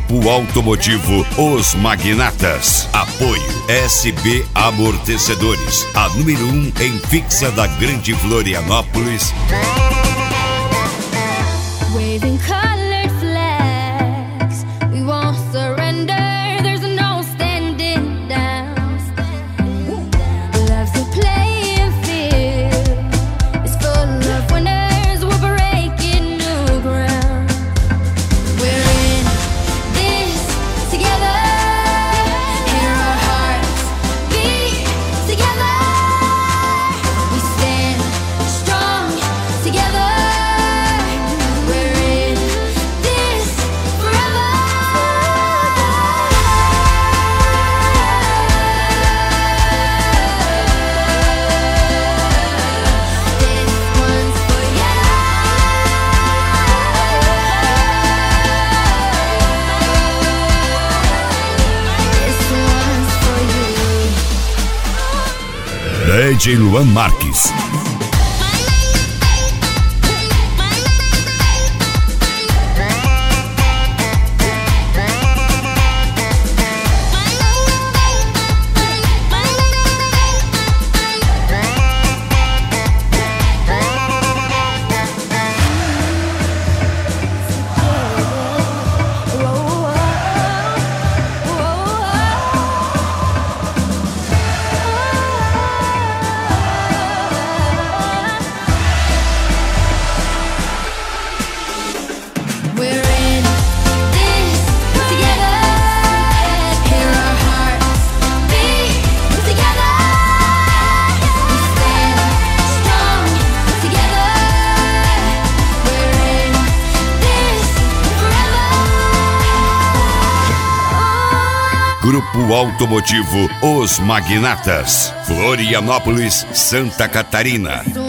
Grupo Automotivo Os Magnatas. Apoio SB Amortecedores, a número 1 em fixa da Grande Florianópolis. Waving colored flags, we won't surrender. There's no standing down. Love's a playing field, it's full of winners. We're breaking new ground. We're in this together. Hear our hearts beat together. We stand strong together. We're in this forever. This one's for you. This one's for you. DJ Luan Marques. We're in this together. Hear our hearts beat together. We stand strong together. We're in this forever. Grupo Automotivo Os Magnatas. Florianópolis, Santa Catarina.